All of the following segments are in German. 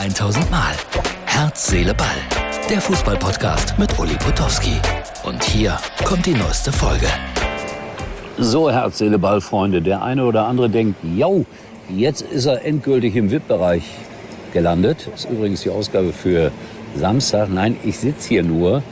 1000 Mal. Herz, Seele, Ball. Der Fußball-Podcast mit Uli Potowski. Und hier kommt die neueste Folge. So, Herz, Seele, Ball, Freunde. Der eine oder andere denkt, jau, jetzt ist er endgültig im VIP-Bereich gelandet. Das ist übrigens die Ausgabe für Samstag. Nein, ich sitze hier nur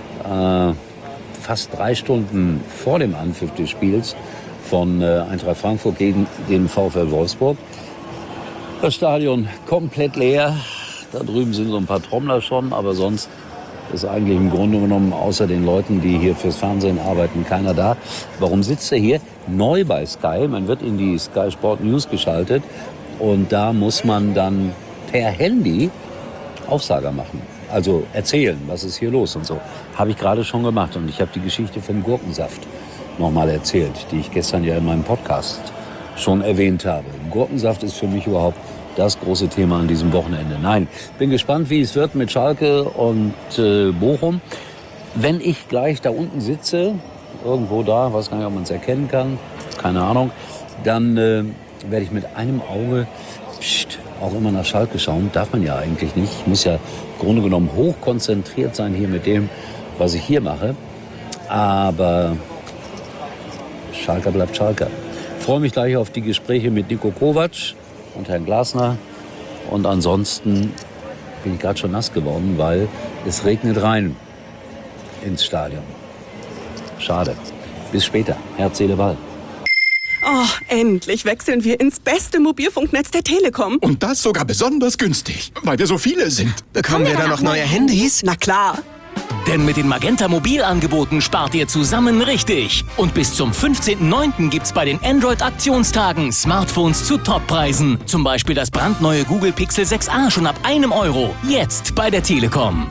fast 3 Stunden vor dem Anpfiff des Spiels von Eintracht Frankfurt gegen den VfL Wolfsburg. Das Stadion komplett leer. Da drüben sind so ein paar Trommler schon, aber sonst ist eigentlich im Grunde genommen außer den Leuten, die hier fürs Fernsehen arbeiten, keiner da. Warum sitzt er hier? Neu bei Sky. Man wird in die Sky Sport News geschaltet und da muss man dann per Handy Aufsager machen. Also erzählen, was ist hier los und so. Habe ich gerade schon gemacht und ich habe die Geschichte vom Gurkensaft nochmal erzählt, die ich gestern ja in meinem Podcast schon erwähnt habe. Gurkensaft ist für mich überhaupt das große Thema an diesem Wochenende. Nein, bin gespannt, wie es wird mit Schalke und Bochum. Wenn ich gleich da unten sitze, irgendwo da, weiß gar nicht, ob man es erkennen kann, keine Ahnung, dann werde ich mit einem Auge auch immer nach Schalke schauen. Darf man ja eigentlich nicht. Ich muss ja im Grunde genommen hochkonzentriert sein hier mit dem, was ich hier mache. Aber Schalke bleibt Schalke. Ich freue mich gleich auf die Gespräche mit Niko Kovac und Herrn Glasner. Und ansonsten bin ich gerade schon nass geworden, weil es regnet rein ins Stadion. Schade. Bis später. Herz, Seele, Ball. Oh, endlich wechseln wir ins beste Mobilfunknetz der Telekom. Und das sogar besonders günstig, weil wir so viele sind. Bekommen wir da noch neue Handys? Na klar. Denn mit den Magenta Mobilangeboten spart ihr zusammen richtig. Und bis zum 15.09. gibt's bei den Android-Aktionstagen Smartphones zu Toppreisen. Zum Beispiel das brandneue Google Pixel 6a schon ab €1. Jetzt bei der Telekom.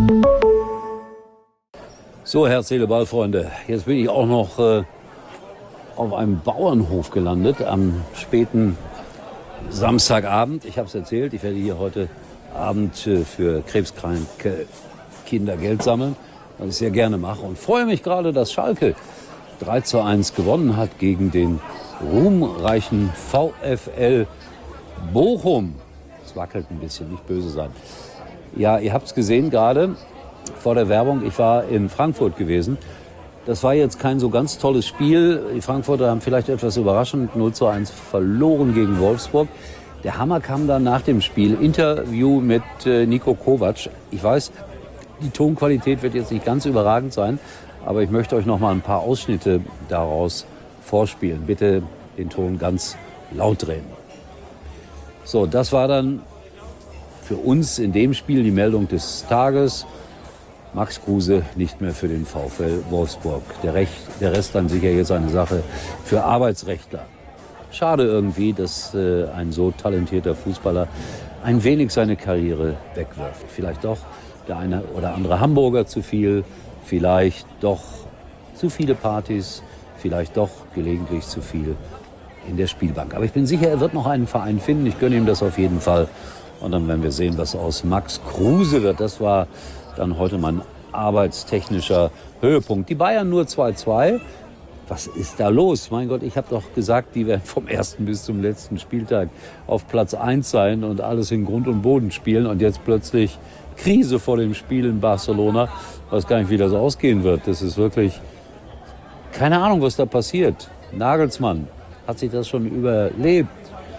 So, Herz, Seele, Ball, Freunde. Jetzt bin ich auch noch auf einem Bauernhof gelandet am späten Samstagabend. Ich habe es erzählt, ich werde hier heute Abend für krebskranke Kinder Geld sammeln, was ich sehr gerne mache. Und freue mich gerade, dass Schalke 3:1 gewonnen hat gegen den ruhmreichen VfL Bochum. Es wackelt ein bisschen, nicht böse sein. Ja, ihr habt es gesehen gerade vor der Werbung. Ich war in Frankfurt gewesen. Das war jetzt kein so ganz tolles Spiel. Die Frankfurter haben vielleicht etwas überraschend 0:1 verloren gegen Wolfsburg. Der Hammer kam dann nach dem Spiel. Interview mit Niko Kovac. Ich weiß, die Tonqualität wird jetzt nicht ganz überragend sein, aber ich möchte euch noch mal ein paar Ausschnitte daraus vorspielen. Bitte den Ton ganz laut drehen. So, das war dann für uns in dem Spiel die Meldung des Tages. Max Kruse nicht mehr für den VfL Wolfsburg. Der Rest dann sicher jetzt eine Sache für Arbeitsrechtler. Schade irgendwie, dass ein so talentierter Fußballer ein wenig seine Karriere wegwirft. Vielleicht doch der eine oder andere Hamburger zu viel, vielleicht doch zu viele Partys, vielleicht doch gelegentlich zu viel in der Spielbank. Aber ich bin sicher, er wird noch einen Verein finden. Ich gönne ihm das auf jeden Fall. Und dann werden wir sehen, was aus Max Kruse wird. Das war dann heute mein arbeitstechnischer Höhepunkt. Die Bayern nur 2:2. Was ist da los? Mein Gott, ich habe doch gesagt, die werden vom ersten bis zum letzten Spieltag auf Platz 1 sein und alles in Grund und Boden spielen. Und jetzt plötzlich Krise vor dem Spiel in Barcelona. Ich weiß gar nicht, wie das ausgehen wird. Das ist wirklich keine Ahnung, was da passiert. Nagelsmann hat sich das schon überlebt.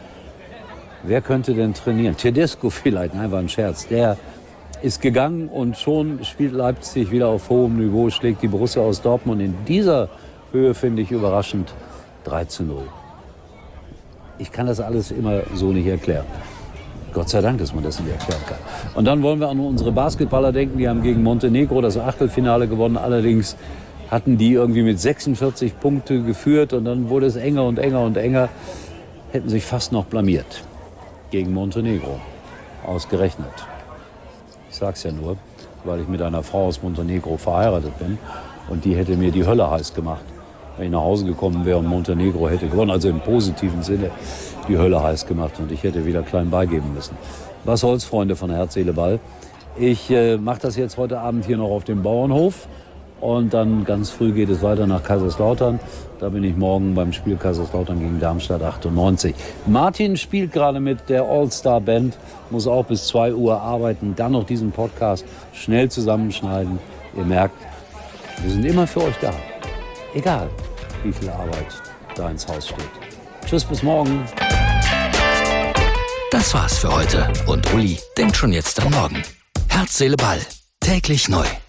Wer könnte denn trainieren? Tedesco vielleicht? Nein, war ein Scherz. Der ist gegangen und schon spielt Leipzig wieder auf hohem Niveau, schlägt die Borussia aus Dortmund in dieser Höhe, finde ich überraschend, 3:0. Ich kann das alles immer so nicht erklären. Gott sei Dank, dass man das nicht erklären kann. Und dann wollen wir an unsere Basketballer denken, die haben gegen Montenegro das Achtelfinale gewonnen. Allerdings hatten die irgendwie mit 46 Punkte geführt und dann wurde es enger und enger und enger. Hätten sich fast noch blamiert gegen Montenegro. Ausgerechnet. Ich sag's ja nur, weil ich mit einer Frau aus Montenegro verheiratet bin und die hätte mir die Hölle heiß gemacht, wenn ich nach Hause gekommen wäre und Montenegro hätte gewonnen, also im positiven Sinne die Hölle heiß gemacht und ich hätte wieder klein beigeben müssen. Was soll's, Freunde von Herz, Seele, Ball. Ich mache das jetzt heute Abend hier noch auf dem Bauernhof Und dann ganz früh geht es weiter nach Kaiserslautern. Da bin ich morgen beim Spiel Kaiserslautern gegen Darmstadt 98. Martin spielt gerade mit der All-Star-Band, muss auch bis 2 Uhr arbeiten. Dann noch diesen Podcast schnell zusammenschneiden. Ihr merkt, wir sind immer für euch da. Egal, wie viel Arbeit da ins Haus steht. Tschüss, bis morgen. Das war's für heute. Und Uli denkt schon jetzt am Morgen. Herz, Seele, Ball. Täglich neu.